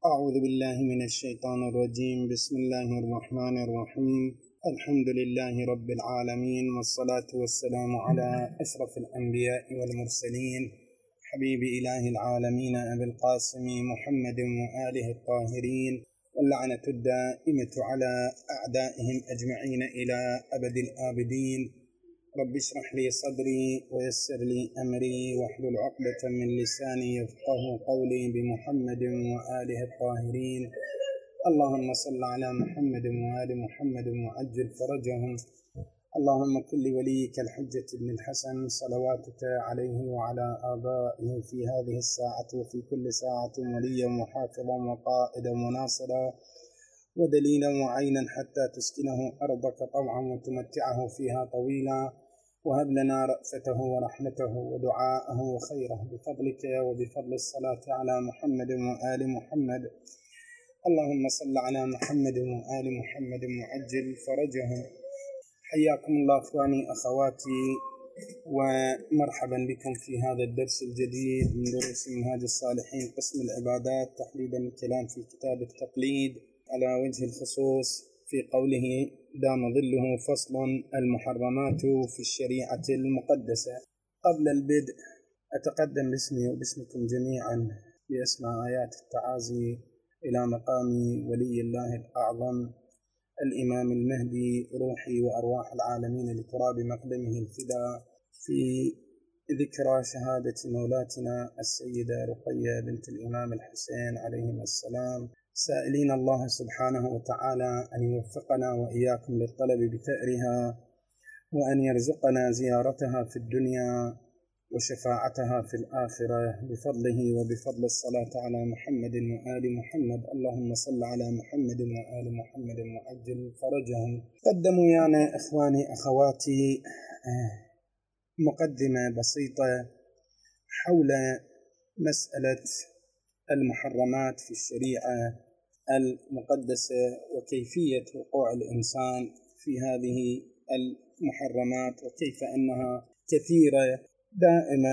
أعوذ بالله من الشيطان الرجيم. بسم الله الرحمن الرحيم. الحمد لله رب العالمين، والصلاة والسلام على أشرف الأنبياء والمرسلين، حبيب إله العالمين أبي القاسم محمد وآله الطاهرين، واللعنة الدائمة على أعدائهم أجمعين إلى أبد الآبدين. رب اشرح لي صدري ويسر لي أمري واحلل عقدة من لساني يفقه قولي بمحمد وآله الطاهرين. اللهم صل على محمد وآل محمد وعجل فرجهم. اللهم كن لوليك الحجة بن الحسن صلواتك عليه وعلى آبائه في هذه الساعة وفي كل ساعة وليا وحافظا وقائدا وناصرا ودليلا وعينا حتى تسكنه أرضك طوعا وتمتعه فيها طويلا، وهب لنا رأفته ورحمته ودعاءه وخيره بفضلك وبفضل الصلاة على محمد وآل محمد. اللهم صل على محمد وآل محمد وعجل فرجهم. حياكم الله أخواني أخواتي، ومرحبا بكم في هذا الدرس الجديد من دروس منهاج الصالحين قسم العبادات، تحديدا الكلام في كتاب التقليد على وجه الخصوص في قوله دام ظله فصل المحرمات في الشريعة المقدسة. قبل البدء أتقدم باسمي وباسمكم جميعا بأسماء آيات التعازي إلى مقام ولي الله الأعظم الإمام المهدي، روحي وأرواح العالمين لتراب مقدمه الفداء، في ذكرى شهادة مولاتنا السيدة رقية بنت الإمام الحسين عليهما السلام، سائلين الله سبحانه وتعالى أن يوفقنا وإياكم للطلب بثأرها، وأن يرزقنا زيارتها في الدنيا وشفاعتها في الآخرة بفضله وبفضل الصلاة على محمد وآل محمد. اللهم صل على محمد وآل محمد وعجل فرجهم. قدموا يعني إخواني أخواتي مقدمة بسيطة حول مسألة المحرمات في الشريعة المقدسة وكيفية وقوع الإنسان في هذه المحرمات، وكيف أنها كثيرة. دائما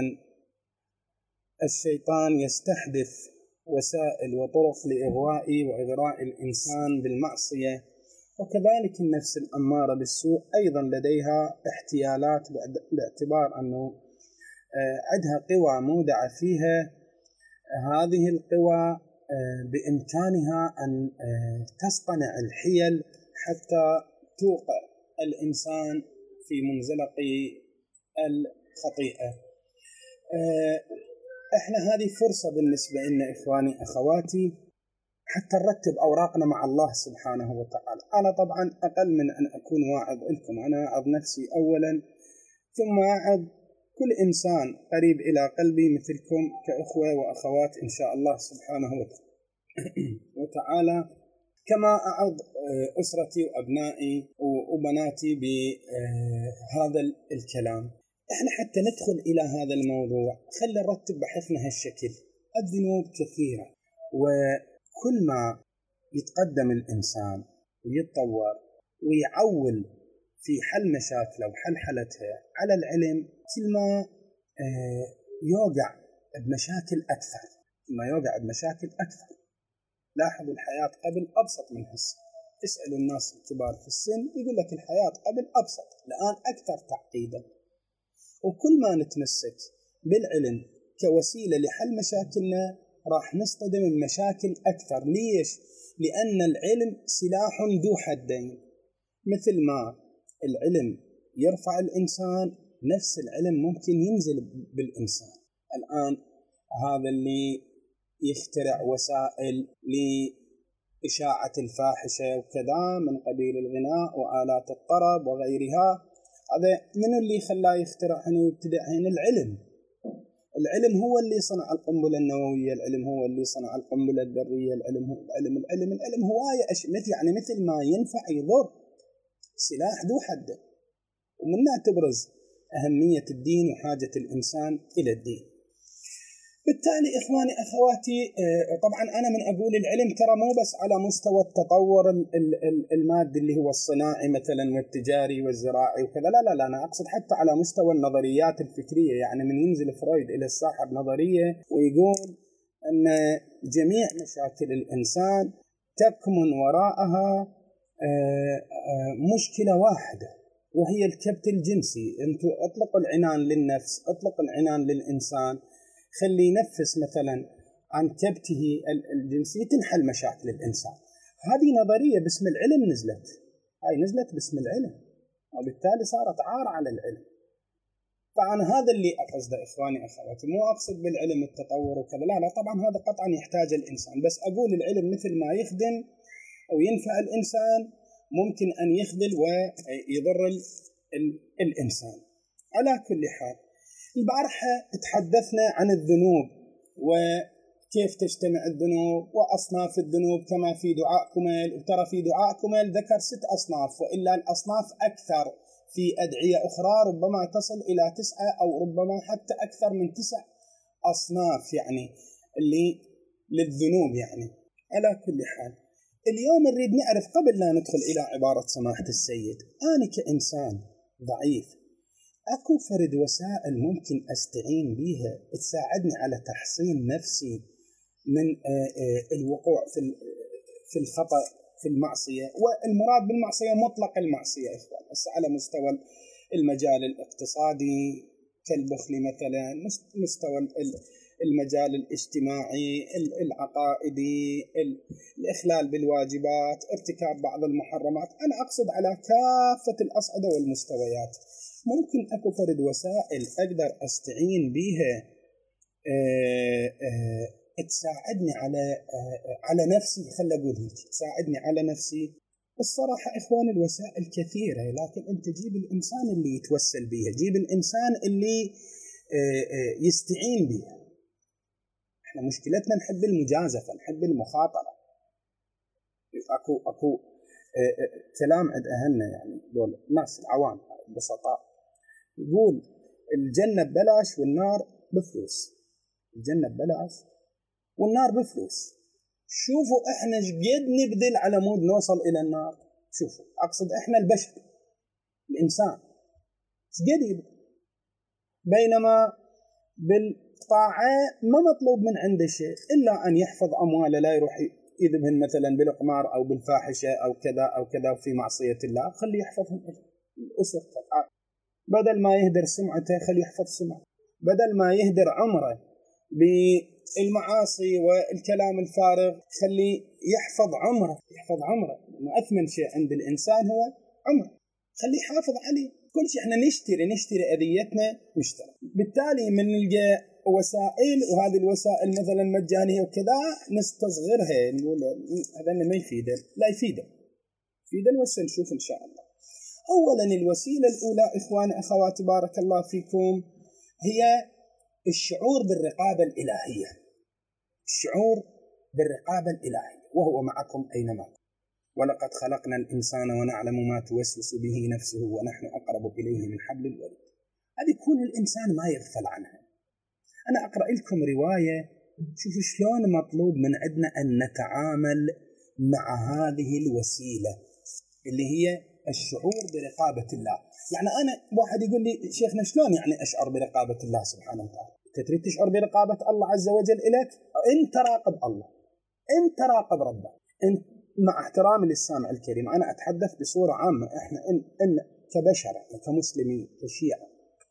الشيطان يستحدث وسائل وطرق لإغواء وإغراء الإنسان بالمعصية، وكذلك النفس الأمارة بالسوء أيضا لديها احتيالات، باعتبار أنه عندها قوى مودعة فيها. هذه القوى بإمكانها أن تصطنع الحيل حتى توقع الإنسان في منزلق الخطيئة. إحنا هذه فرصة بالنسبة لنا إخواني أخواتي حتى نرتب أوراقنا مع الله سبحانه وتعالى. أنا طبعا أقل من أن أكون واعظ لكم، أنا أعظ نفسي أولا، ثم أعظ كل إنسان قريب إلى قلبي مثلكم كأخوة وأخوات إن شاء الله سبحانه وتعالى، كما أعظ أسرتي وأبنائي وبناتي بهذا الكلام. إحنا حتى ندخل إلى هذا الموضوع خلي نرتب بحثنا هالشكل. الذنوب كثيرة، وكل ما يتقدم الإنسان ويتطور ويعول في حل مشاكله وحل حلتها على العلم، كل ما يوقع بمشاكل أكثر، كل ما يوقع بمشاكل أكثر. لاحظوا الحياة قبل أبسط من هسه. اسألوا الناس الكبار في السن يقول لك الحياة قبل أبسط، الآن أكثر تعقيدا. وكل ما نتمسك بالعلم كوسيلة لحل مشاكلنا راح نصطدم بمشاكل أكثر. ليش؟ لأن العلم سلاح ذو حدين. مثل ما العلم يرفع الإنسان، نفس العلم ممكن ينزل بالإنسان. الآن هذا اللي يخترع وسائل لإشاعة الفاحشة وكذا من قبيل الغناء وآلات الطرب وغيرها، هذا من اللي خلاه يخترعهن ويبتدعهن؟ العلم هو اللي صنع القنبلة النووية، العلم هو اللي صنع القنبلة الذرية، العلم هواية يعني مثل ما ينفع يضر، سلاح ذو حده. ومنها تبرز أهمية الدين وحاجة الإنسان إلى الدين. بالتالي إخواني أخواتي، طبعا أنا من أقول العلم ترى مو بس على مستوى التطور المادي اللي هو الصناعي مثلا والتجاري والزراعي وكذا، لا أنا أقصد حتى على مستوى النظريات الفكرية. يعني من ينزل فرويد إلى الساحة بنظرية ويقول أن جميع مشاكل الإنسان تكمن وراءها مشكلة واحدة، وهي الكبت الجنسي. أنتوا أطلقوا العنان للنفس، أطلقوا العنان للإنسان، خلي ينفس مثلا عن كبته الجنسي تنحل مشاكل الإنسان. هذه نظرية باسم العلم نزلت، هاي نزلت باسم العلم، وبالتالي صارت عار على العلم. فأنا هذا اللي أقصده إخواني أخواتي، مو أقصد بالعلم التطور وكذا، لا طبعا هذا قطعا يحتاج الإنسان، بس أقول العلم مثل ما يخدم أو ينفع الإنسان ممكن أن يخذل ويضر الإنسان. على كل حال، البارحة تحدثنا عن الذنوب وكيف تجتمع الذنوب وأصناف الذنوب كما في دعاء كميل، وترى في دعاء كميل ذكر 6 أصناف، وإلا الأصناف أكثر في أدعية أخرى ربما تصل إلى 9 أو ربما حتى أكثر من 9 أصناف يعني اللي للذنوب يعني. على كل حال، اليوم نريد نعرف قبل لا ندخل إلى عبارة سماحة السيد، أنا كإنسان ضعيف أكو فرد وسائل ممكن أستعين بها تساعدني على تحصين نفسي من الوقوع في الخطأ في المعصية. والمراد بالمعصية مطلق المعصية إخوان، بس على مستوى المجال الاقتصادي كالبخل مثلا، مستوى المجال الاجتماعي، العقائدي، الإخلال بالواجبات، ارتكاب بعض المحرمات. أنا أقصد على كافة الأصعدة والمستويات. ممكن أكو فرد وسائل أقدر أستعين بها تساعدني على نفسي، خلي أقول هيك، تساعدني على نفسي. الصراحة إخوان الوسائل كثيرة، لكن أنت جيب الإنسان اللي يتوسل بها، جيب الإنسان اللي يستعين بها. إحنا مشكلتنا نحب المجازفة، نحب المخاطرة. أكو كلام عند أهلنا يعني دول الناس العوام البسطاء، يقول الجنة ببلاش والنار بفلوس، الجنة ببلاش والنار بفلوس. شوفوا إحنا قد نبذل على مود نوصل إلى النار. شوفوا، أقصد إحنا البشر، الإنسان قد يبذل، بينما بالطاعة ما مطلوب من عنده شيء إلا أن يحفظ أمواله، لا يروح يذبهن مثلا بالقمار أو بالفاحشة أو كذا أو كذا في معصية الله، خلي يحفظهم الأسر. بدل ما يهدر سمعته خلي يحفظ سمعته، بدل ما يهدر عمره بالمعاصي والكلام الفارغ خلي يحفظ عمره، يحفظ عمره، لأنه أثمن شيء عند الإنسان هو عمره، خلي يحافظ عليه. كل شيء احنا نشتري أذيتنا مشترى. بالتالي من نلقى وسائل، وهذه الوسائل مثلا مجانية وكذا نستصغرها، نقول هذا ما يفيده، لا يفيده بس نشوف إن شاء الله. أولا الوسيلة الأولى إخواني أخواتي بارك الله فيكم هي الشعور بالرقابة الإلهية، الشعور بالرقابة الإلهية، وهو معكم أينما، ولقد خلقنا الإنسان ونعلم ما توسوس به نفسه ونحن أقرب إليه من حبل الوريد. هذه يكون الإنسان ما يغفل عنها. أنا أقرأ لكم رواية، شوفوا شلون مطلوب من عندنا أن نتعامل مع هذه الوسيلة اللي هي الشعور برقابة الله. يعني أنا واحد يقول لي شيخنا شلون يعني أشعر برقابة الله سبحانه وتعالى؟ تريد تشعر برقابة الله عز وجل إليك؟ أنت راقب الله، أنت راقب ربك. أنت مع احترامي للسامع الكريم، أنا أتحدث بصورة عامة، إحنا إن كبشر، كمسلمين، كشيعة،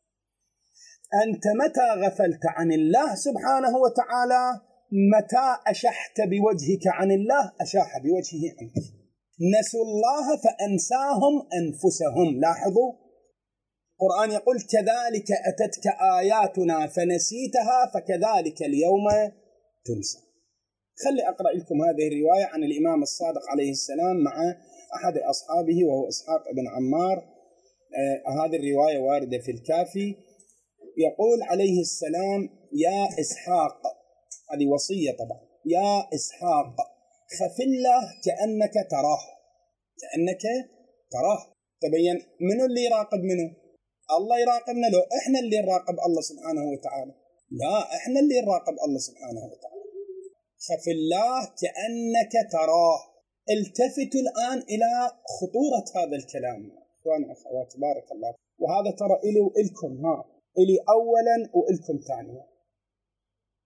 أنت متى غفلت عن الله سبحانه وتعالى، متى أشحت بوجهك عن الله أشاح بوجهه عنك. نسوا الله فأنساهم أنفسهم. لاحظوا القرآن يقول كذلك أتتك آياتنا فنسيتها فكذلك اليوم تنسى. خلي أقرأ لكم هذه الرواية عن الإمام الصادق عليه السلام مع أحد أصحابه وهو إسحاق بن عمار. هذه الرواية واردة في الكافي. يقول عليه السلام يا إسحاق، هذه وصية طبعا، يا إسحاق خف الله كأنك تراه، كأنك تراه. تبين منو اللي يراقب منه؟ الله يراقبنا؟ لو إحنا اللي نراقب الله سبحانه وتعالى؟ لا، إحنا اللي نراقب الله سبحانه وتعالى. خف الله كأنك تراه. التفتوا الآن إلى خطورة هذا الكلام إخواني أخواتي بارك الله. وهذا ترى إلي وإلكم، إلي أولا وإلكم ثانيا.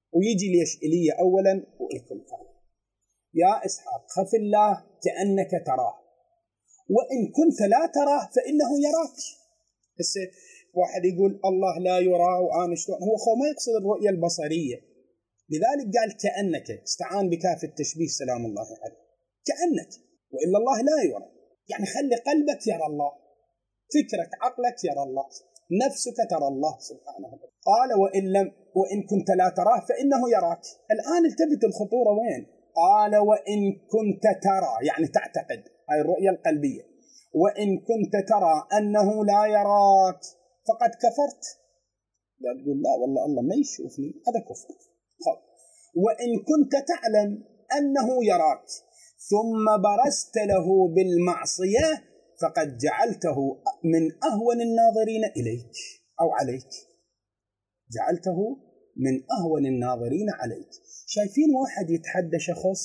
ويجي ليش إلي أولا وإلكم ثاني. يا إسحاق خف الله كأنك تراه، وإن كنت لا تراه فإنه يراك. بس واحد يقول الله لا يرى وأنا شلون، هو ما يقصد الرؤية البصرية، لذلك قال كأنك، استعان بكاف التشبيه سلام الله عليه، كأنك، وإلا الله لا يرى. يعني خلي قلبك يرى الله، فكرك عقلك يرى الله، نفسك ترى الله سبحانه وتعالى. قال وإن كنت لا تراه فإنه يراك. الآن التفت الخطورة وين؟ قال وإن كنت ترى، يعني تعتقد، هاي الرؤية القلبية. وإن كنت ترى أنه لا يراك فقد كفرت. لا تقول لا والله الله ما يشوفني، هذا كفر. وإن كنت تعلم أنه يراك ثم برزت له بالمعصية فقد جعلته من أهون الناظرين إليك أو عليك، جعلته من أهون الناظرين عليك. شايفين واحد يتحدى شخص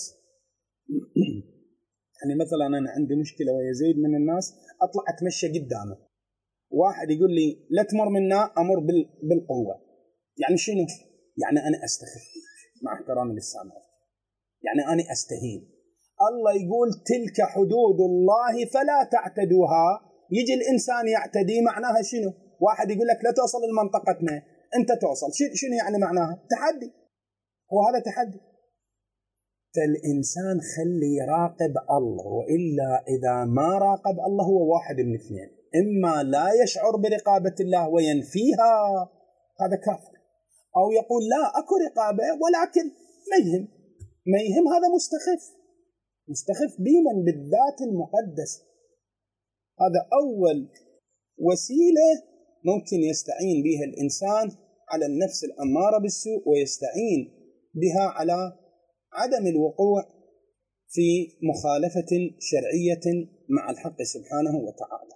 يعني مثلا أنا عندي مشكلة ويزيد من الناس، أطلع أتمشى قدامه، واحد يقول لي لا تمر منا، أمر بالقوة. يعني شنو؟ يعني أنا أستخف مع احترامي للسامع، يعني أنا أستهين. الله يقول تلك حدود الله فلا تعتدوها، يجي الإنسان يعتدي، معناها شنو؟ واحد يقول لك لا توصل لمنطقتنا، أنت توصل، شنو يعني معناها؟ تحدي، وهذا تحدي. فالإنسان خلي يراقب الله، وإلا إذا ما راقب الله هو واحد من اثنين، إما لا يشعر برقابة الله وينفيها، هذا كافر، أو يقول لا أكو رقابة ولكن ما يهم، هذا مستخف بمن بالذات المقدس. هذا أول وسيلة ممكن يستعين بها الإنسان على النفس الأمارة بالسوء، ويستعين بها على عدم الوقوع في مخالفة شرعية مع الحق سبحانه وتعالى.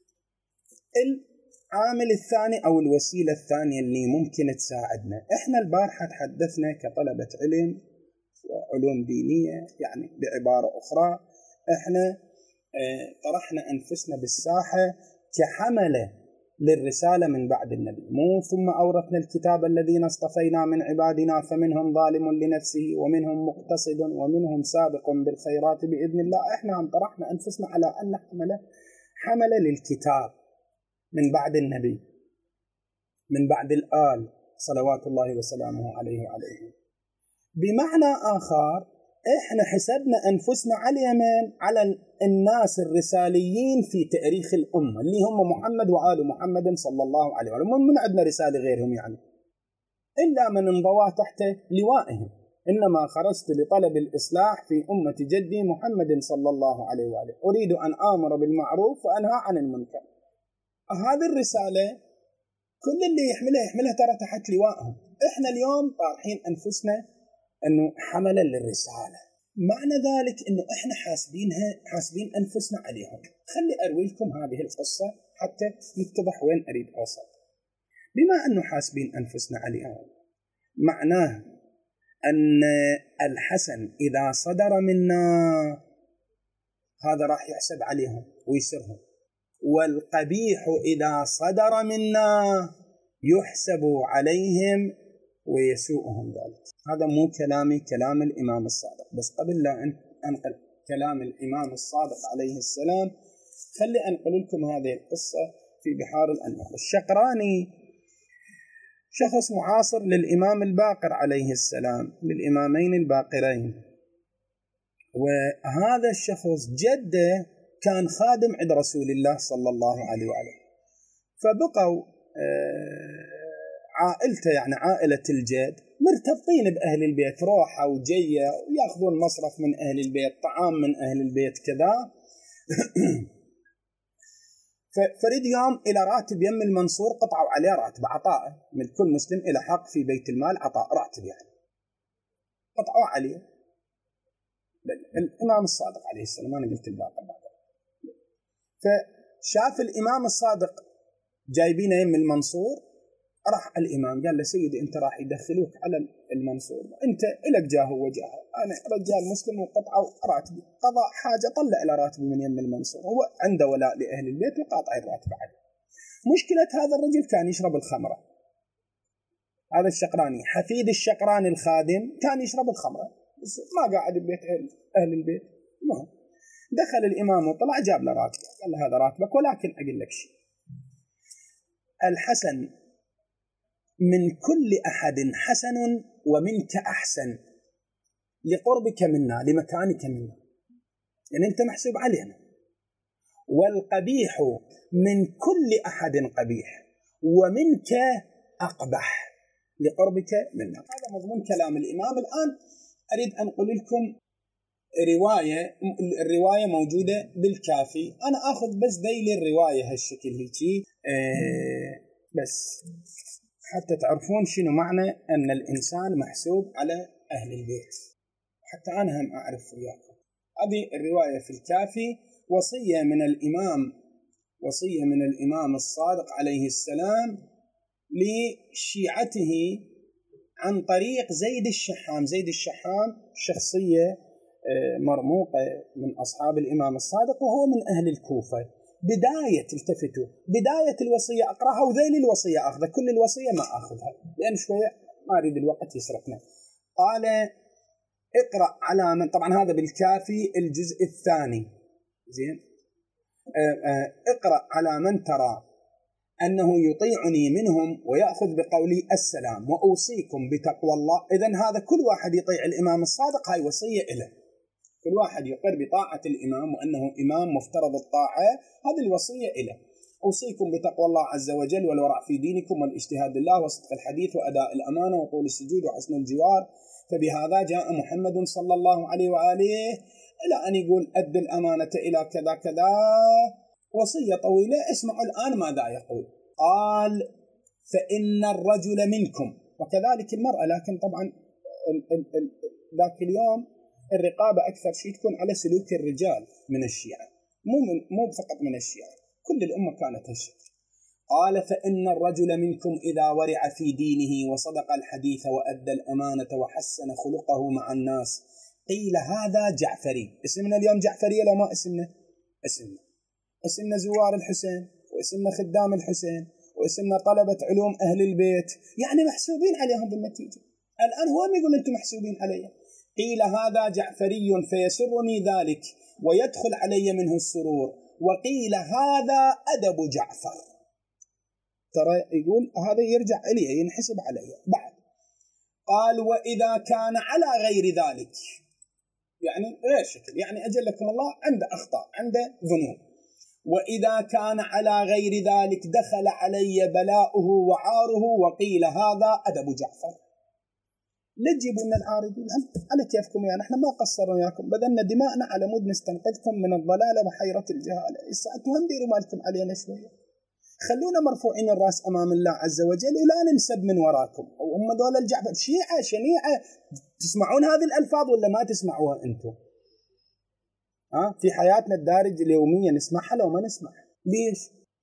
العامل الثاني أو الوسيلة الثانية اللي ممكن تساعدنا، إحنا البارحة تحدثنا كطلبة علم وعلوم دينية، يعني بعبارة أخرى إحنا طرحنا أنفسنا بالساحة كحملة للرسالة من بعد النبي، مو ثم أورثنا الكتاب الذين اصطفينا من عبادنا فمنهم ظالم لنفسه ومنهم مقتصد ومنهم سابق بالخيرات بإذن الله. إحنا عم طرحنا أنفسنا على أن حملة للكتاب من بعد النبي، من بعد الآل صلوات الله وسلامه عليه وعليهم. بمعنى آخر إحنا حسبنا أنفسنا على اليمين على الناس الرساليين في تاريخ الأمة اللي هم محمد وآل محمد صلى الله عليه وسلم، من عندنا رسالة غيرهم يعني إلا من انضوى تحت لوائهم، إنما خرجت لطلب الإصلاح في أمة جدي محمد صلى الله عليه وآله، أريد أن آمر بالمعروف وأنهى عن المنكر. هذه الرسالة كل اللي يحملها ترى تحت لوائهم. إحنا اليوم طارحين أنفسنا أنه حملا للرسالة، معنى ذلك أنه إحنا حاسبين أنفسنا عليهم. خلي أروي لكم هذه القصة حتى يتضح وين أريد أوصل. بما أنه حاسبين أنفسنا عليهم، معناه أن الحسن إذا صدر منا هذا راح يحسب عليهم ويسرهم، والقبيح إذا صدر منا يحسب عليهم ويسوءهم ذلك. هذا مو كلامي، كلام الإمام الصادق. بس قبل لا أنقل كلام الإمام الصادق عليه السلام، خلي أنقل لكم هذه القصة في بحار الأنوار. الشقراني شخص معاصر للإمام الباقر عليه السلام، للإمامين الباقرين، وهذا الشخص جده كان خادم عند رسول الله صلى الله عليه وآله، فبقوا عائلته يعني عائلة الجد مرتبطين بأهل البيت، روحة وجية ويأخذون مصرف من أهل البيت، طعام من أهل البيت كذا. فريد يوم إلى راتب يم المنصور قطعوا عليه راتب، عطاء من كل مسلم إلى حق في بيت المال، عطاء راتب يعني قطعوا عليه. الإمام الصادق عليه السلام، أنا قلت الباقي بعد. فشاف الإمام الصادق جايبين يم المنصور، راح الإمام قال له سيدي أنت راح يدخلوك على المنصور، أنت إلك جاه وجاه، أنا رجال مسلم وقطعوا راتبي، قضاء حاجة طلع إلى راتبي من يم المنصور، هو عنده ولاء لأهل البيت وقاطع الراتب عليه. مشكلة هذا الرجل كان يشرب الخمرة، هذا الشقراني حفيد الشقراني الخادم كان يشرب الخمرة، بس ما قاعد ببيت أهل البيت. المهم دخل الإمام وطلع جاب له راتب، قال له هذا راتبك، ولكن أقول لك شيء، الحسن من كل أحد حسن ومنك أحسن لقربك منا لمكانك منا، يعني أنت محسوب علينا. والقبيح من كل أحد قبيح ومنك أقبح لقربك منا. هذا مضمون كلام الإمام. الآن أريد أن أقول لكم الرواية موجودة بالكافي، أنا أخذ بس ذيل الرواية هالشكل هيك بس حتى تعرفون شنو معنى أن الإنسان محسوب على أهل البيت، حتى أنا هم أعرف وياكم. هذه الرواية في الكافي وصية من الإمام الصادق عليه السلام لشيعته عن طريق زيد الشحام. زيد الشحام شخصية مرموقة من أصحاب الإمام الصادق، وهو من أهل الكوفة. بداية الوصية أقرأها، وذيل الوصية أخذها، كل الوصية ما أخذها لأن شوية ما أريد الوقت يسرقنا. قال اقرأ على من، طبعا هذا بالكافي الجزء الثاني، زين، اقرأ على من ترى أنه يطيعني منهم ويأخذ بقولي السلام، وأوصيكم بتقوى الله. إذن هذا كل واحد يطيع الإمام الصادق، هاي وصية إله، كل واحد يقر بطاعة الإمام وأنه إمام مفترض الطاعة، هذه الوصية إله. أوصيكم بتقوى الله عز وجل والورع في دينكم والاجتهاد لله وصدق الحديث وأداء الأمانة وطول السجود وحسن الجوار، فبهذا جاء محمد صلى الله عليه وآله، إلى أن يقول أد الأمانة إلى كذا كذا، وصية طويلة. اسمعوا الآن ماذا يقول. قال فإن الرجل منكم، وكذلك المرأة، لكن طبعا ذاك اليوم الرقابة أكثر شيء تكون على سلوك الرجال من الشيعة، مو فقط من الشيعة، كل الأمة كانت هالشيء. قال فإن الرجل منكم إذا ورع في دينه وصدق الحديث وأدى الأمانة وحسن خلقه مع الناس قيل هذا جعفري. اسمنا اليوم جعفرية لو ما اسمنا زوار الحسين، واسمنا خدام الحسين، واسمنا طلبة علوم أهل البيت، يعني محسوبين عليهم بالنتيجة. الآن هو ما يقول أنتم محسوبين علي. قيل هذا جعفري فيسرني ذلك ويدخل علي منه السرور، وقيل هذا أدب جعفر. ترى يقول هذا يرجع إلي، ينحسب علي بعد. قال وإذا كان على غير ذلك، يعني غير شكل، يعني أجلكم الله عنده أخطاء، عنده ذنوب. وإذا كان على غير ذلك دخل علي بلاؤه وعاره، وقيل هذا أدب جعفر. لا تجيبوا لنا العارضين على كيفكم، يعني احنا ما قصرنا وياكم، بذلنا دماءنا على مود نستنقذكم من الضلالة وحيرة الجهالة. أنتم هم ديروا مالكم علينا شوية، خلونا مرفوعين الرأس أمام الله عز وجل ولا ننسب من وراكم. وهم دول الجعفر شيعة شنيعة، تسمعون هذه الألفاظ ولا ما تسمعوها أنتم؟ في حياتنا الدارج اليومية نسمعها لو ما نسمع. ليش؟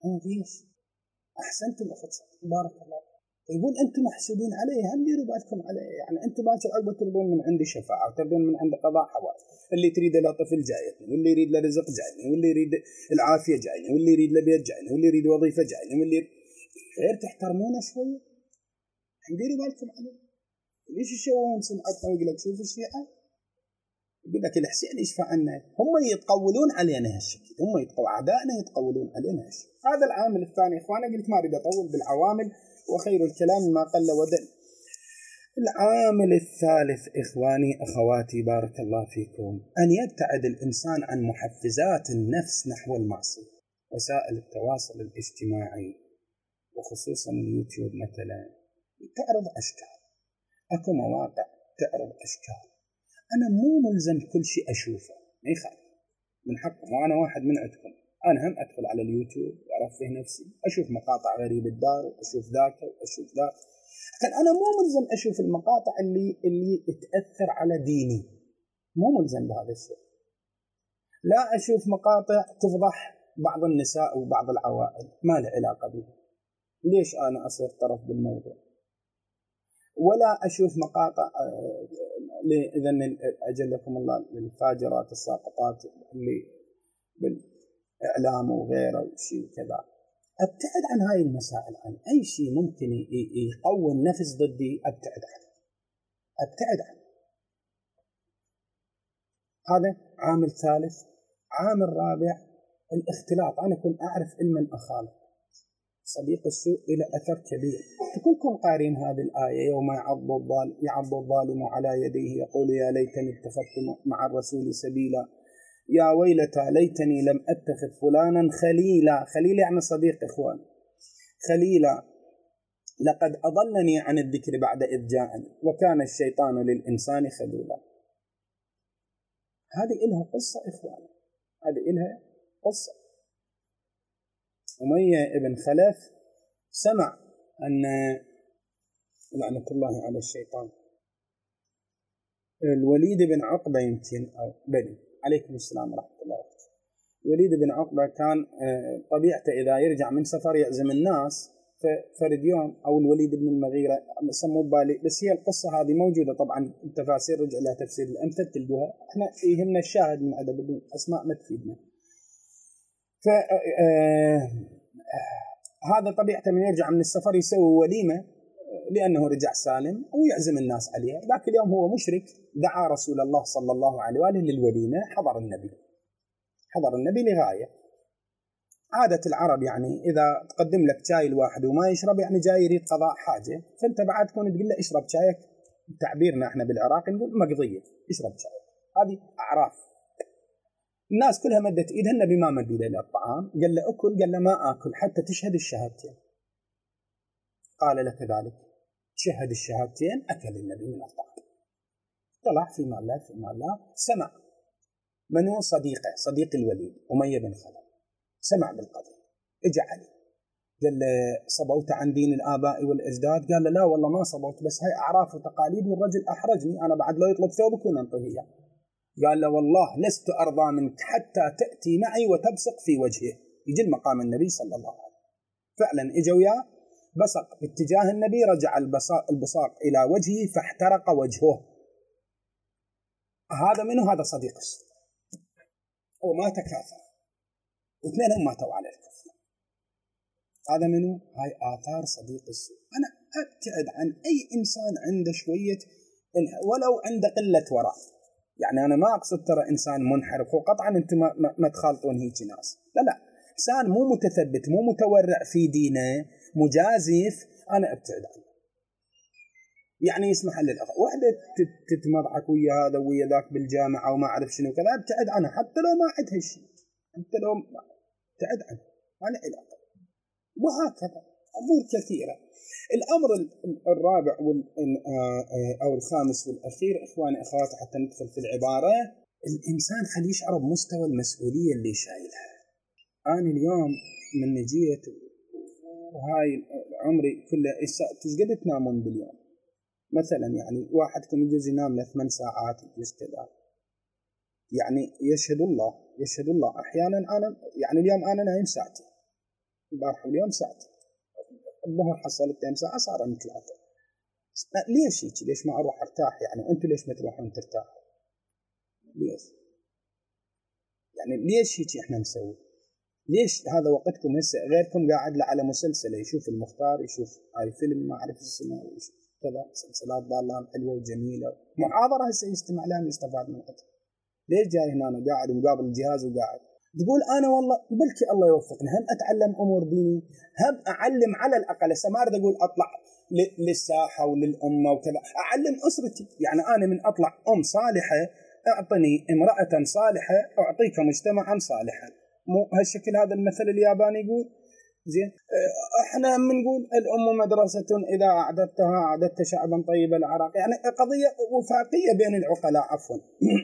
أحسنتم أخذ بارك الله. يقول أنتم محسوبين عليه، هم ديروا بالكم عليه، يعني أنتم باكر عقبة ترضون من عند شفاعة وترضون من عند قضاء حوائج، اللي تريد له طفل جايني، واللي يريد له رزق جايني، واللي يريد العافية جايني، واللي يريد له بيت جايني، واللي يريد وظيفة جايني، واللي غير تحترمونه شوية، هم ديروا بالكم عليه. ليش يشوفون سمعتنا ويقول لك شوف الشيعة، يقول لك الحسين يشفع عنا، هم يتقولون علينا هالشكل، هم أعدائنا يتقولون علينا هالشكل. هذا العامل الثاني إخوانا، قلت ما أريد أطول بالعوامل وخير الكلام ما قل ودل. العامل الثالث إخواني أخواتي بارك الله فيكم، أن يبتعد الإنسان عن محفزات النفس نحو المعصية. وسائل التواصل الاجتماعي وخصوصا اليوتيوب مثلا تعرض أشكال، أكو مواقع تعرض أشكال، أنا مو ملزم كل شيء أشوفه، ما يخالف من حقكم، وأنا واحد من عندكم، أنا هم أدخل على اليوتيوب وأرفه نفسي، أشوف مقاطع غريب الدار وأشوف ذاك وأشوف ذاك، لكن أنا مو ملزم أشوف المقاطع اللي تأثر على ديني، مو ملزم بهذا الشيء. لا أشوف مقاطع تفضح بعض النساء وبعض العوائل، ما له علاقة به، ليش أنا أصير طرف بالموضوع؟ ولا أشوف مقاطع إذن أجلكم الله للفاجرات الساقطات اللي بالإعلام وغيره وشيء كذا. أبتعد عن هاي المسائل، عن أي شيء ممكن يقوي النفس ضدي أبتعد عنه. هذا عامل ثالث. عامل رابع الاختلاط. أنا كنت أعرف علما أخالط. صديق السوء إلى أثر كبير. كلكم قارين هذه الآية: يوم يعض الظالم على يديه يقول يا ليتني اتخذت مع الرسول سبيلا، يا ويلتى ليتني لم أتخذ فلانا خليلا. خليل يعني صديق، إخوان. خليلا لقد أضلني عن الذكر بعد إذ جاءني وكان الشيطان للإنسان خذولا. هذه إلها قصة إخوان، هذه إلها قصة. أمية بن خلف سمع أن لعنة الله على الشيطان الوليد بن عقبة يمكن أو بني عليكم السلام ورحمة الله وبركاته. الوليد بن عقبة كان طبيعته إذا يرجع من سفر يعزم الناس. فرد يوم أو الوليد بن المغيرة سموه بالي، بس هي القصة هذه موجودة طبعا التفاسير، رجع لها تفسير الأمثل تلقوها. احنا يهمنا الشاهد من عدد الأسماء ما تفيدنا. هذا طبيعته من يرجع من السفر يسوي وليمة لأنه رجع سالم ويعزم الناس عليها. ذاك اليوم هو مشرك، دعا رسول الله صلى الله عليه وآله للوليمة. حضر النبي لغاية. عادة العرب يعني إذا تقدم لك شاي الواحد وما يشرب يعني جاي يريد قضاء حاجة، فأنت بعد تكون تقول له اشرب شايك. تعبيرنا احنا بالعراق نقول مقضية، اشرب شايك. هذه أعراف. الناس كلها مدت إيدها، النبي ما مد إيده للطعام. قال له أكل، قال له ما آكل حتى تشهد الشهادتين. قال له كذلك، شهد الشهادتين. أكل النبي من الطعام. طلع في مال الله. سمع منو صديقه، صديق الوليد أمية بن خلف، سمع بالقضية. اجى علي قال له صبوت عن دين الآباء والأجداد؟ قال له لا والله ما صبوت، بس هاي أعراف وتقاليد والرجل أحرجني، أنا بعد لو يطلب ثوبك وننطيه. قال له والله لست أرضى منك حتى تأتي معي وتبصق في وجهه. يجي المقام النبي صلى الله عليه وسلم. فعلا اجوا وياه، بصق باتجاه النبي، رجع البصاق إلى وجهه فاحترق وجهه. هذا منه، هذا صديق السوء. وما تكاثر واثنينهم ماتوا على الكفر. هذا منه، هاي آثار صديق السوء. أنا أبتعد عن أي إنسان عنده شوية ولو عنده قلة وراء. يعني أنا ما أقصد ترى إنسان منحرف، وقطعا أنتم ما تخالطون هيك ناس، لا إنسان مو متثبت، مو متورع في دينه، مجازف، أنا أبتعد عنه. يعني يسمح للأخ واحدة تتمضحك ويا هذا ويا ذاك بالجامعة وما أعرف شنو كذا، أبتعد عنها حتى لو ما عندها شيء، حتى لو ابتعد عنها، ما له علاقة. وهكذا أمور كثيرة. الأمر الرابع أو الخامس والأخير إخواني أخواتي حتى ندخل في العبارة، الإنسان خليه يشعر بمستوى المسؤولية اللي شايلها. أنا اليوم من نجيت وهاي عمري كله تشقد تنامون باليوم مثلا، يعني واحدكم يجوز ينام له 8 ساعات يجوز كذا، يعني يشهد الله أحيانا. أنا يعني اليوم أنا نايم ساعتين، البارحة اليوم ساعتين، الظهر حصلت 2 ساعة صار عندي 3. ليش هيك؟ ليش ما أروح أرتاح؟ يعني أنتم ليش ما تروحون ترتاحوا؟ ليش؟ يعني ليش هيك إحنا نسوي؟ ليش هذا وقتكم هسه غيركم قاعد على مسلسل يشوف المختار، يشوف هاي فيلم ما أعرف اسمه كذا، مسلسلات ضالة حلوة وجميلة، محاضرة هسه يستمع لها ويستفاد من وقتها. ليش جاي هنا أنا قاعد مقابل الجهاز وقاعد تقول أنا والله بلكي الله يوفقني، هم أتعلم أمور ديني، هم أعلم على الأقل. هسه ما أريد أقول أطلع للساحة وللأمة وكذا، أعلم أسرتي. يعني أنا من أطلع أم صالحة أعطني امرأة صالحة أعطيك مجتمعا صالحا. مو هالشكل هذا المثل الياباني يقول زين. احنا بنقول الأم مدرسة إذا أعددتها أعددت شعبا طيب العراق. يعني قضية وفاقية بين العقلاء، عفوا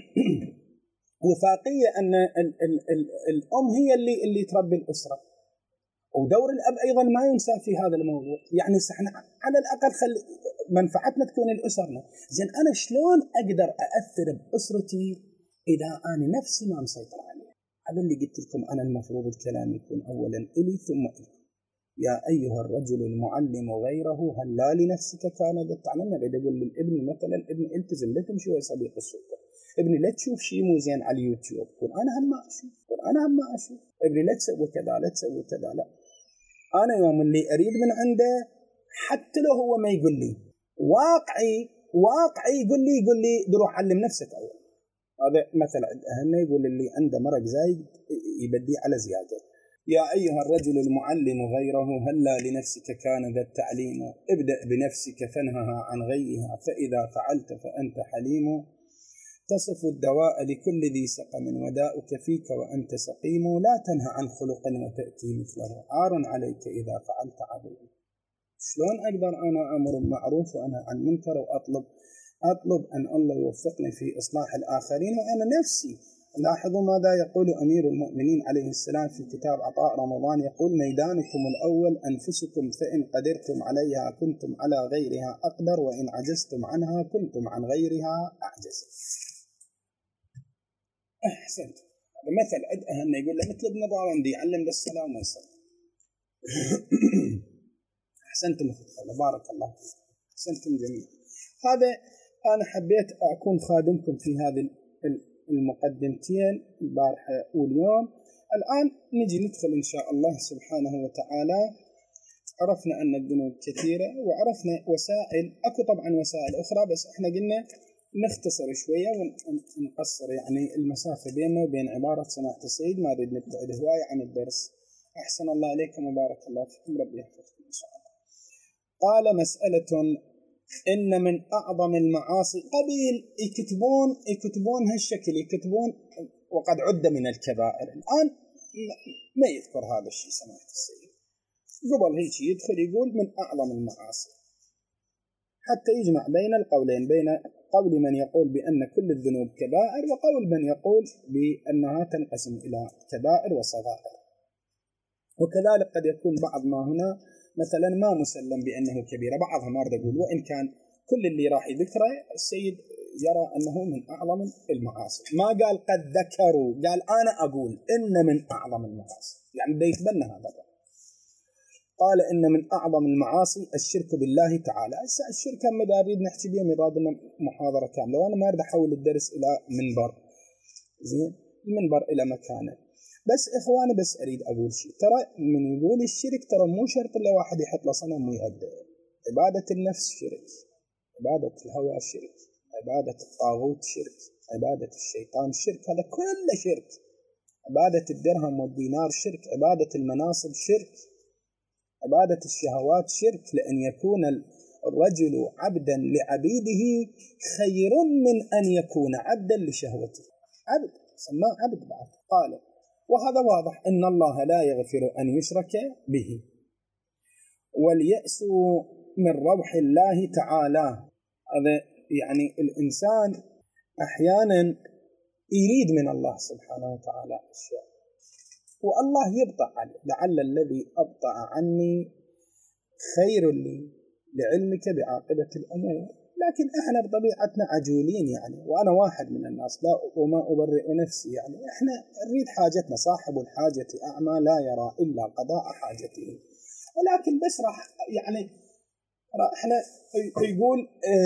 وفاقية أن الأم هي اللي تربي الأسرة، ودور الأب أيضا ما ينسى في هذا الموضوع. يعني احنا على الأقل منفعتنا تكون الأسرنا. زين أنا شلون أقدر أأثر بأسرتي إذا أنا نفسي ما مسيطر عليها؟ هذا اللي قلت لكم أنا المفروض الكلام يكون أولا إلي ثم إلي. يا أيها الرجل المعلم غيره هل لا لنفسك كان ذا تعلمنا. إذا يقول للابن مثلا ابن التزم لا تمشي ويا صديق السوق، ابني لا تشوف شيء مو زين على اليوتيوب، قل أنا هم ما أشوف، ابني لا تسوي كذا لا تسوي كذا، لا أنا يوم اللي أريد من عنده حتى لو هو ما يقول لي واقعي يقول لي بروح علم نفسك أول. هذا مثلا أهلنا يقول اللي عنده مرق زايد يبدي على زيادة. يا أيها الرجل المعلم غيره هلا لنفسك كان ذا التعليم، ابدأ بنفسك فانهها عن غيها فإذا فعلت فأنت حليم، تصف الدواء لكل ذي سقم وداؤك فيك وأنت سقيم، لا تنهى عن خلق وتأتي مثله عار عليك إذا فعلت عظيم. شلون أقدر أنا أمر بالمعروف وأنا عن منكر وأطلب أن الله يوفقني في إصلاح الآخرين وأنا نفسي؟ لاحظوا ماذا يقول أمير المؤمنين عليه السلام في كتاب عطاء رمضان، يقول ميدانكم الأول أنفسكم، فإن قدرتم عليها كنتم على غيرها أقدر، وإن عجزتم عنها كنتم عن غيرها أعجز. أحسنت. مثل أهلنا يقول له مثل ابن ضاوندي يعلم بالصلاة وما يصلي. أحسنتم أخوة، بارك الله فيكم، أحسنتم جميعا. هذا أنا حبيت أكون خادمكم في هذه المقدمتين البارحة واليوم. الآن نجي ندخل إن شاء الله سبحانه وتعالى. عرفنا أن الذنوب كثيرة وعرفنا وسائل، أكو طبعا وسائل أخرى بس إحنا قلنا نختصر شوية ونقصر يعني المسافة بيننا وبين عبارة سماحة السيد، ما نريد نبتعد هواية عن الدرس. أحسن الله عليكم وبارك الله فيكم، ربي يحفظكم إن شاء الله. قال مسألة إن من أعظم المعاصي، قبيل يكتبون هالشكل، يكتبون وقد عد من الكبائر. الآن ما يذكر هذا الشيء سماحة السيد، قبل هيك يدخل يقول من أعظم المعاصي حتى يجمع بين القولين، بين قول من يقول بأن كل الذنوب كبائر وقول من يقول بأنها تنقسم إلى كبائر وصغائر. وكذلك قد يكون بعض ما هنا مثلا ما مسلم بأنه كبيرة، بعضها ما أريد أقول، وإن كان كل اللي راح يذكره السيد يرى أنه من أعظم المعاصي. ما قال قد ذكروا، قال أنا أقول إن من أعظم المعاصي، يعني ده يتبنى هذا. قال إن من أعظم المعاصي الشرك بالله تعالى. الشرك هم نريد نحكي بهم يراد محاضرة كاملة، وأنا ما أريد أحول الدرس إلى منبر، زين المنبر إلى مكانه. بس إخواني بس أريد أقول شيء، ترى من يقول الشرك ترى مو شرط إلا واحد يحط له صنم ويؤدي. عبادة النفس شرك، عبادة الهوى شرك، عبادة الطاغوت شرك، عبادة الشيطان شرك، هذا كله شرك. عبادة الدرهم والدينار شرك، عبادة المناصب شرك، عبادة الشهوات شرك، لأن يكون الرجل عبدا لعبيده خير من أن يكون عبدا لشهوته. عبد سماه عبد بعد. قال وهذا واضح أن الله لا يغفر أن يشرك به، واليأس من روح الله تعالى. هذا يعني الإنسان أحيانا يريد من الله سبحانه وتعالى أشياء والله يبطأ عليه، لعل الذي أبطأ عني خير لي لعلمك بعاقبة الأمور. لكن احنا بطبيعتنا عجولين يعني، وانا واحد من الناس لا وما أبرئ نفسي يعني، احنا نريد حاجتنا، صاحب الحاجة أعمى لا يرى إلا قضاء حاجته. ولكن بس راح يعني احنا يقول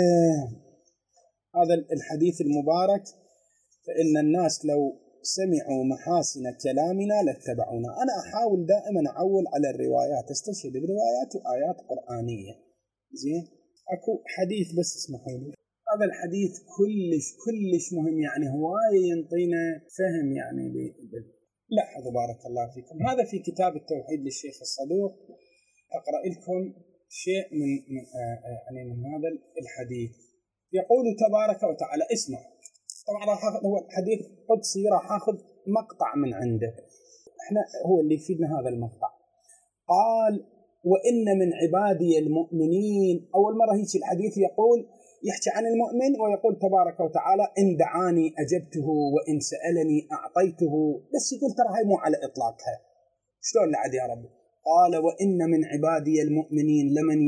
هذا الحديث المبارك، فإن الناس لو سمعوا محاسن كلامنا لاتبعونا. أنا أحاول دائما أعول على الروايات، استشهد بروايات وآيات قرآنية. زين أكو حديث بس اسمحوا لي، هذا الحديث كلش مهم يعني، هواية ينطينا فهم يعني. لاحظوا بارك الله فيكم، هذا في كتاب التوحيد للشيخ الصدوق. أقرأ لكم شيء من هذا الحديث. يقول تبارك وتعالى، اسمع طبعا هو الحديث قدسي، راح أخذ مقطع من عنده، احنا هو اللي يفيدنا هذا المقطع. قال وإن من عبادي المؤمنين، أول مرة هيك الحديث يقول يحكي عن المؤمن، ويقول تبارك وتعالى إن دعاني أجبته وإن سألني أعطيته، بس يقول ترى هاي مو على إطلاقها. شلون لعد يا رب؟ قال وإن من عبادي المؤمنين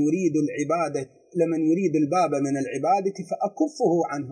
لمن يريد الباب من العبادة فأكفه عنه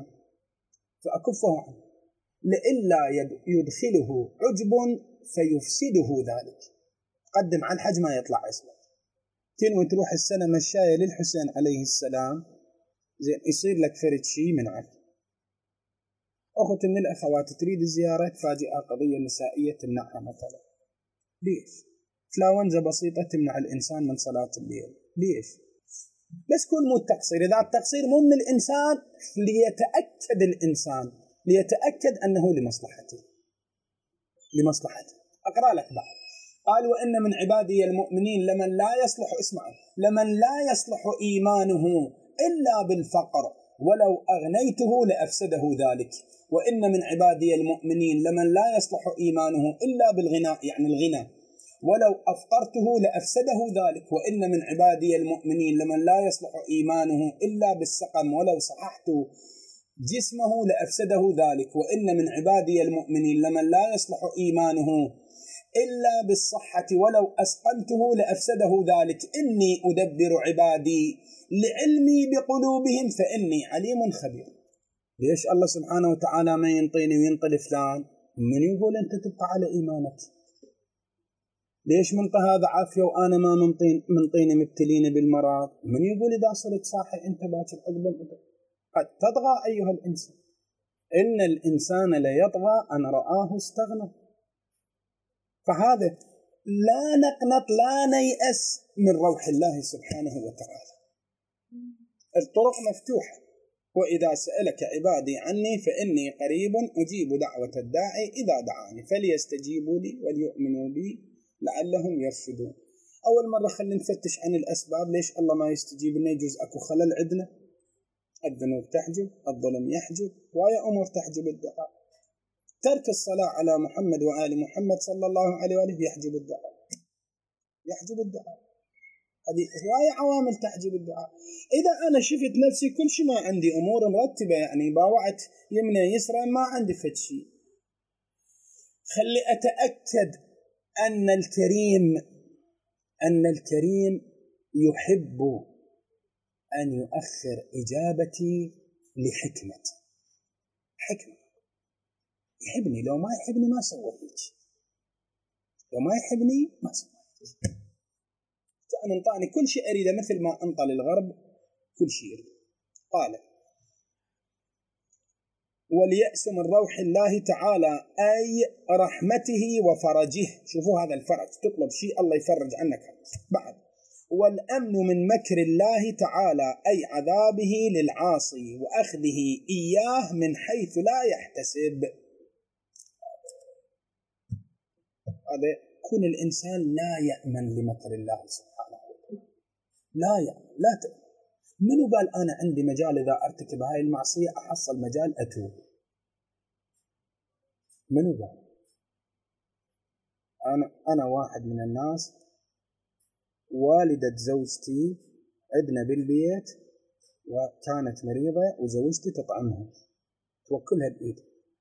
لئلا يدخله عجب فيفسده ذلك. قدم على الحج ما يطلع اسمه، تنوي تروح السنة مشاية للحسين عليه السلام، زين يصير لك فرد شيء من عك. أخت من الأخوات تريد الزيارة، تفاجئها قضية نسائية تمنعها مثلا. ليش؟ إنفلونزا بسيطة تمنع الإنسان من صلاة الليل. ليش؟ بس كون مو التقصير، إذا التقصير مو من الإنسان ليتأكد الإنسان، ليتأكد أنه لمصلحته. أقرأ لك بعض. قال: وإن من عبادي المؤمنين لمن لا يصلح، اسمعوا، لمن لا يصلح إيمانه إلا بالفقر ولو أغنيته لأفسده ذلك. وإن من عبادي المؤمنين لمن لا يصلح إيمانه إلا بالغناء، يعني الغنى، ولو أفقرته لأفسده ذلك. وإن من عبادي المؤمنين لمن لا يصلح إيمانه إلا بالسقم ولو صححت جسمه لأفسده ذلك. وإن من عبادي المؤمنين لمن لا يصلح إيمانه إلا بالصحة ولو أسقمته لأفسده ذلك. إني أدبر عبادي لعلمي بقلوبهم فإني عليم خبير. ليش الله سبحانه وتعالى ما ينطيني وينطي لفلان؟ من يقول أنت تبقى على إيمانك؟ ليش منطي هذا عافية وأنا ما منطيني مبتليني بالمرض؟ من يقول إذا صرت صاحي أنت باكر عقبه؟ قد تطغى أيها الإنسان، إن الإنسان ليطغى أن رآه استغنى. فهذا لا نقنط، لا نيأس من روح الله سبحانه وتعالى. الطرق مفتوحة. وإذا سألك عبادي عني فإني قريب أجيب دعوة الداعي إذا دعاني فليستجيبوا لي وليؤمنوا بي لعلهم يرشدون. أول مرة خلينا نفتش عن الأسباب. ليش الله ما يستجيب لنا؟ يجوز أكو خلل عندنا. الذنوب تحجب، الظلم يحجب، وهي أمور تحجب الدعاء. ترك الصلاة على محمد وآل محمد صلى الله عليه وآله يحجب الدعاء. هذه هواية عوامل تحجب الدعاء. إذا أنا شفت نفسي كل شيء ما عندي أمور مرتبة، يعني باوعت يمنى يسرى، ما عندي فد شيء، خلي أتأكد أن الكريم يحب أن يؤخر إجابتي لحكمة. يحبني، لو ما يحبني ما سوى هيك. كان انطاني كل شيء أريده مثل ما انطى للغرب كل شيء أريده. قال: واليأس من روح الله تعالى أي رحمته وفرجه. شوفوا هذا الفرج، تطلب شيء الله يفرج عنك. بعد: والأمن من مكر الله تعالى أي عذابه للعاصي وأخذه إياه من حيث لا يحتسب. هذا كون الإنسان لا يأمن لمكر الله سبحانه وتعالى، لا تأمن. منو قال أنا عندي مجال إذا أرتكب هاي المعصية أحصل مجال أتوب؟ منو قال؟ أنا واحد من الناس، والدة زوجتي عندنا بالبيت وكانت مريضة وزوجتي تطعمها، توكلها بإيدها،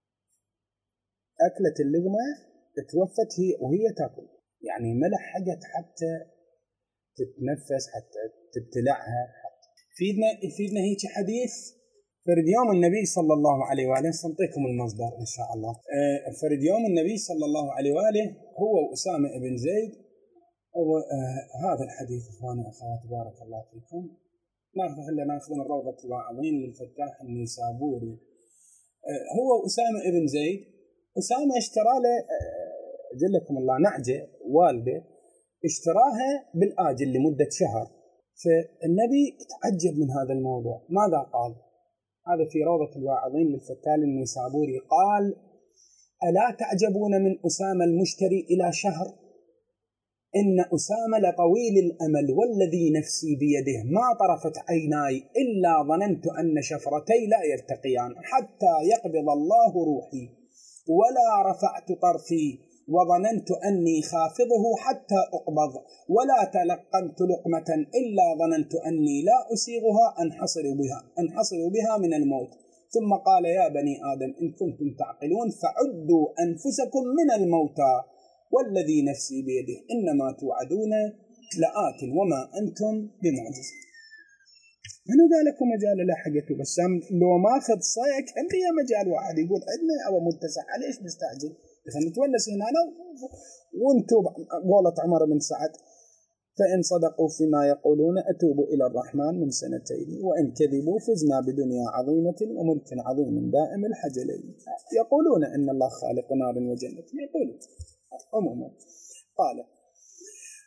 أكلت اللقمة توفت هي وهي تأكل، يعني ما لحقت حتى تتنفس، حتى تبتلعها. يفيدنا هيك حديث. فرد يوم النبي صلى الله عليه وآله، سنعطيكم المصدر إن شاء الله. فرد يوم النبي صلى الله عليه وآله هو وأسامة بن زيد. هذا الحديث إخواني أخواتي بارك الله فيكم ناخذ من روضة الواعظين للفتاح النيسابوري. هو وأسامة بن زيد، أسامة اشترى له جلكم الله نعجة، والده اشتراها بالآجل لمدة شهر. فالنبي تعجب من هذا الموضوع. ماذا قال؟ هذا في روضة الواعظين للفتال النيسابوري. قال: ألا تعجبون من أسامة المشتري إلى شهر؟ إن أسامة لطويل الأمل والذي نفسي بيده ما طرفت عيناي إلا ظننت أن شفرتي لا يلتقيان حتى يقبض الله روحي، ولا رفعت طرفي وظننت أني خافضه حتى أقبض، ولا تلقمت لقمة إلا ظننت أني لا أسيغها أنحصر بها من الموت. ثم قال: يا بني آدم إن كنتم تعقلون فعدوا أنفسكم من الموتى والذي نفسي بيده إنما توعدون لآت وما أنتم بمعجزين. منو قال لكم مجال لاحقته؟ بس لو ماخذ صيك هم هي مجال واحد يقول عندنا أو متسع، ليش نستعجل؟ خلينا نتونس هنا وانتم قولة عمر بن سعد: فإن صدقوا فيما يقولون أتوبوا إلى الرحمن من سنتين، وإن كذبوا فزنا بدنيا عظيمة وملك عظيم دائم الحجلين. يقولون إن الله خالق نار وجنة، يقولون عموما. قال: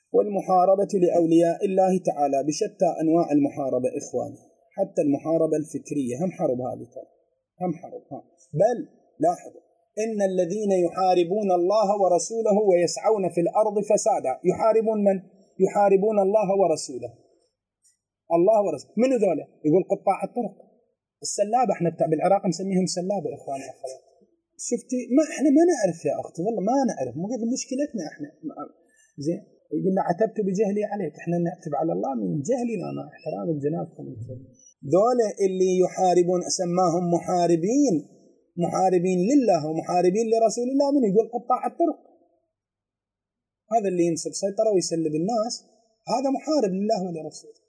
والمحاربة لأولياء الله تعالى بشتى أنواع المحاربة إخواني، حتى المحاربة الفكرية هم حرب هذه، هم حرب. بل لاحظوا إن الذين يحاربون الله ورسوله ويسعون في الأرض فسادا يحاربون من؟ يحاربون الله ورسوله. الله ورسوله من ذولا؟ يقول قطاع الطرق، السلابة، احنا بالعراق نسميهم سلابة إخواني أخوات. شفتي ما احنا ما نعرف يا أختي، والله ما نعرف، مو قد مشكلتنا احنا زين. يقول لا عتبت بجهلي عليك، احنا نعتب على الله من جهلنا مع احترام جنابكم. ذولا اللي يحاربون سماهم محاربين، محاربين لله ومحاربين لرسول الله. من يقول قطاع الطرق، هذا اللي ينصب سيطرة ويسلب الناس، هذا محارب لله ولرسوله.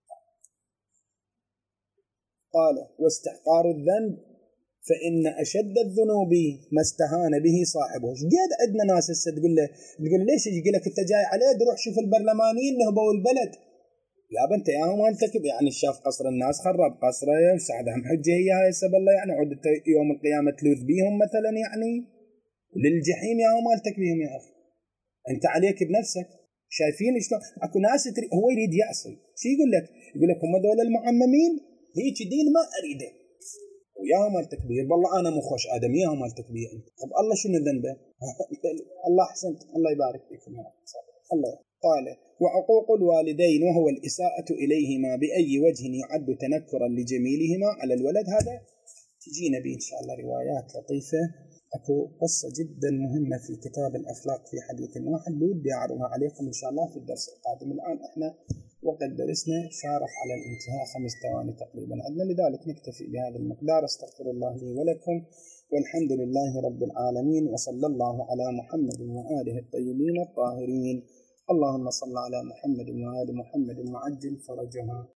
قال واستحقار الذنب فإن أشد الذنوب ما استهان به صاحبه. قد عندنا ناس هسه تقول ليش يقول لك انت جاي عليه، روح شوف البرلمانيين نهبوا البلد. يا بنت يا هم انت يعني شاف قصر الناس خرب قصره وساعدهم حجه هي هاي سب الله، يعني عود يوم القيامه تلوذ بيهم مثلا، يعني للجحيم يا هم مالتك بيهم يا اخي. انت عليك بنفسك. شايفين شلون اكو ناس هو يريد يعصي، شو يقول لك؟ يقول لك هم دول المعممين هيك دين ما اريده، وياها مال تكبير، والله انا مو خوش ادم ياها مال تكبير. طب الله شنو ذنبه؟ الله احسنت، الله يبارك فيكم يا رب. الله قال وعقوق الوالدين وهو الإساءة إليهما بأي وجه يعد تنكرا لجميلهما على الولد. هذا تجينا به إن شاء الله روايات لطيفة. أكو قصة جدا مهمة في كتاب الأخلاق في حديث واحد بودي أعرضها عليكم إن شاء الله في الدرس القادم. الآن إحنا وقت درسنا شارف على الانتهاء 5 ثواني تقريبا عندنا، لذلك نكتفي بهذا المقدار. استغفر الله لي ولكم، والحمد لله رب العالمين، وصلى الله على محمد وآله الطيبين الطاهرين. اللهم صل على محمد وآل محمد وعجل فرجها.